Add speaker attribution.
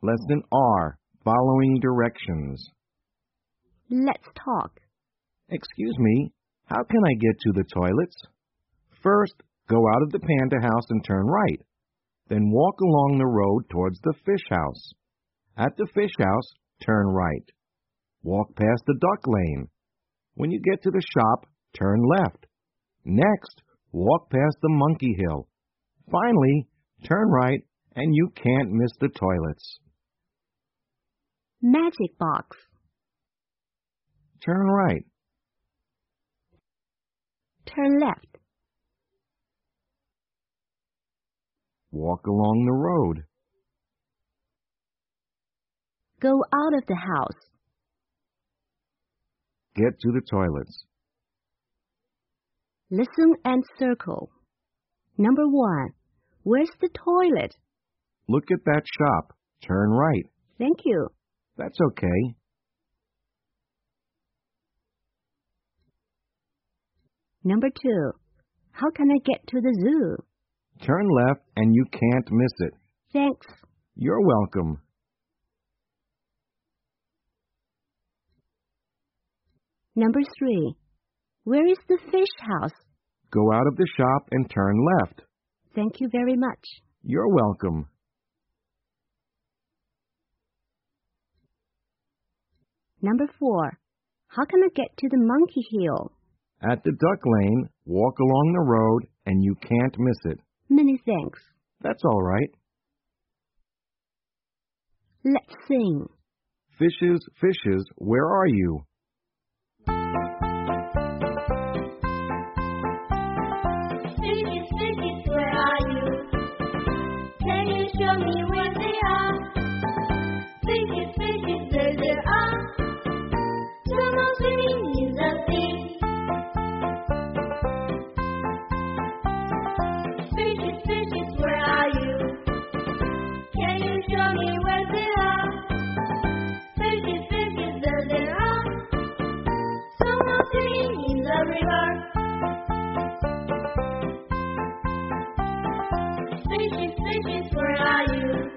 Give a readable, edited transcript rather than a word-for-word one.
Speaker 1: Lesson R. Following directions.
Speaker 2: Let's talk.
Speaker 1: Excuse me, how can I get to the toilets? First, go out of the panda house and turn right. Then walk along the road towards the fish house. At the fish house, turn right. Walk past the duck lane. When you get to the shop, turn left. Next, walk past the monkey hill. Finally, turn right, and you can't miss the toilets.
Speaker 2: Magic box.
Speaker 1: Turn right.
Speaker 2: Turn left.
Speaker 1: Walk along the road.
Speaker 2: Go out of the house.
Speaker 1: Get to the toilets.
Speaker 2: Listen and circle. Number 1. Where's the toilet?
Speaker 1: Look at that shop. Turn right.
Speaker 2: Thank you.
Speaker 1: That's okay.
Speaker 2: Number 2. How can I get to the zoo?
Speaker 1: Turn left and you can't miss it.
Speaker 2: Thanks.
Speaker 1: You're welcome.
Speaker 2: Number 3. Where is the fish house?
Speaker 1: Go out of the shop and turn left.
Speaker 2: Thank you very much.
Speaker 1: You're welcome.
Speaker 2: Number 4. How can I get to the monkey hill?
Speaker 1: At the duck lane, walk along the road and you can't miss it.
Speaker 2: Many thanks.
Speaker 1: That's all right.
Speaker 2: Let's sing.
Speaker 1: Fishes, fishes, where are you?
Speaker 3: Fishes, fishes, where are you? Can you show me where they are? Fishes, fishes, there they are. Some are swimming in the sea. Fishes, fishes, where are you? Can you show me where they are? Fishes, fishes, there they are. Some are swimming in the river. Fishes, fishes, where are you?